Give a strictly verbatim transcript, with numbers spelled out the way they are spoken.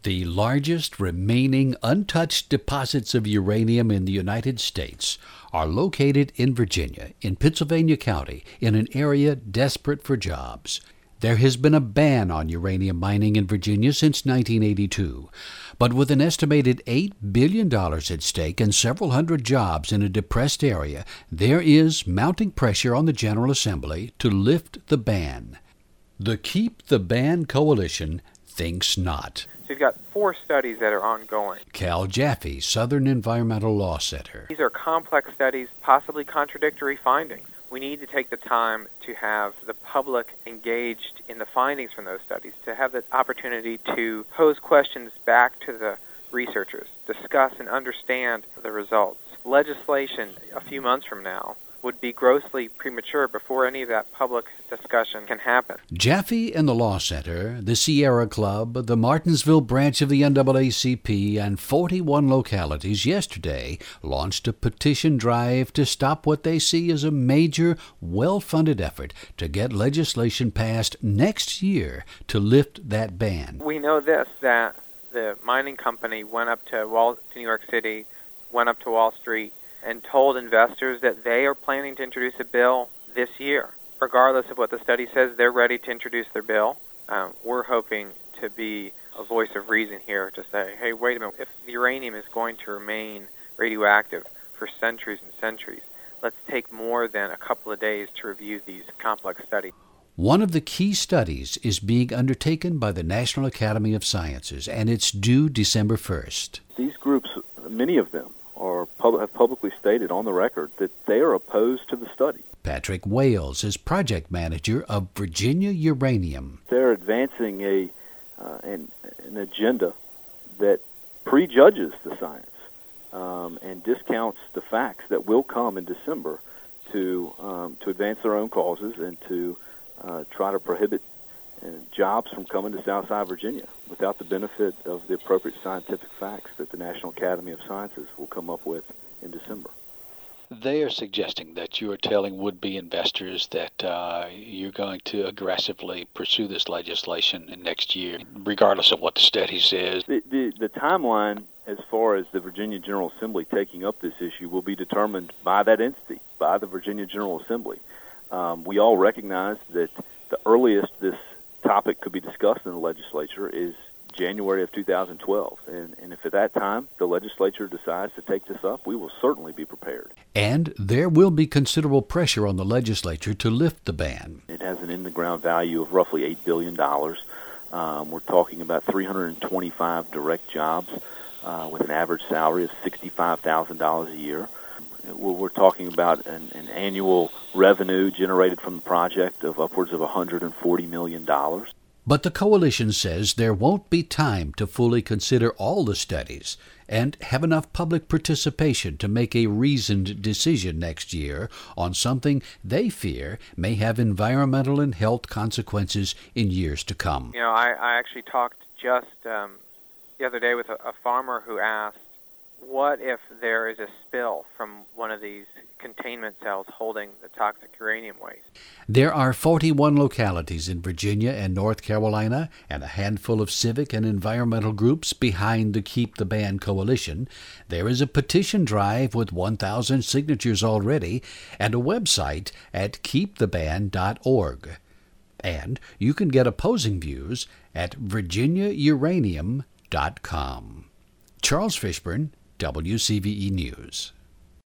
The largest remaining untouched deposits of uranium in the United States are located in Virginia, in Pennsylvania County, in an area desperate for jobs. There has been a ban on uranium mining in Virginia since nineteen eighty-two, but with an estimated eight billion dollars at stake and several hundred jobs in a depressed area, there is mounting pressure on the General Assembly to lift the ban. The Keep the Ban Coalition thinks not. So you've got four studies that are ongoing. Cal Jaffe, Southern Environmental Law Center. These are complex studies, possibly contradictory findings. We need to take the time to have the public engaged in the findings from those studies, to have the opportunity to pose questions back to the researchers, discuss and understand the results. Legislation a few months from now would be grossly premature before any of that public discussion can happen. Jaffe and the Law Center, the Sierra Club, the Martinsville branch of the N double A C P, and forty-one localities yesterday launched a petition drive to stop what they see as a major, well-funded effort to get legislation passed next year to lift that ban. We know this, that the mining company went up to, Wall, to New York City, went up to Wall Street, and told investors that they are planning to introduce a bill this year. Regardless of what the study says, they're ready to introduce their bill. Um, we're hoping to be a voice of reason here to say, hey, wait a minute, if the uranium is going to remain radioactive for centuries and centuries, let's take more than a couple of days to review these complex studies. One of the key studies is being undertaken by the National Academy of Sciences, and it's due December first. These groups, many of them, Or pub- have publicly stated on the record that they are opposed to the study. Patrick Wales is project manager of Virginia Uranium. They're advancing a uh, an, an agenda that prejudges the science um, and discounts the facts that will come in December to um, to advance their own causes and to uh, try to prohibit uh, jobs from coming to Southside Virginia without the benefit of the appropriate scientific facts that the National Academy of Sciences will come up with in December. They are suggesting that you are telling would-be investors that uh, you're going to aggressively pursue this legislation in next year, regardless of what the study says. The, the, the timeline, as far as the Virginia General Assembly taking up this issue, will be determined by that entity, by the Virginia General Assembly. Um, we all recognize that the earliest this topic could be discussed in the legislature is January of two thousand twelve. And, and if at that time the legislature decides to take this up, we will certainly be prepared. And there will be considerable pressure on the legislature to lift the ban. It has an in-the-ground value of roughly eight billion dollars. Um, we're talking about three hundred twenty-five direct jobs uh, with an average salary of sixty-five thousand dollars a year. We're talking about an, an annual revenue generated from the project of upwards of one hundred forty million dollars. But the coalition says there won't be time to fully consider all the studies and have enough public participation to make a reasoned decision next year on something they fear may have environmental and health consequences in years to come. You know, I, I actually talked just um, the other day with a, a farmer who asked, what if there is a spill from one of these containment cells holding the toxic uranium waste? There are forty-one localities in Virginia and North Carolina and a handful of civic and environmental groups behind the Keep the Ban Coalition. There is a petition drive with one thousand signatures already and a website at keep the ban dot org. And you can get opposing views at virginia uranium dot com. Charles Fishburne, W C V E News.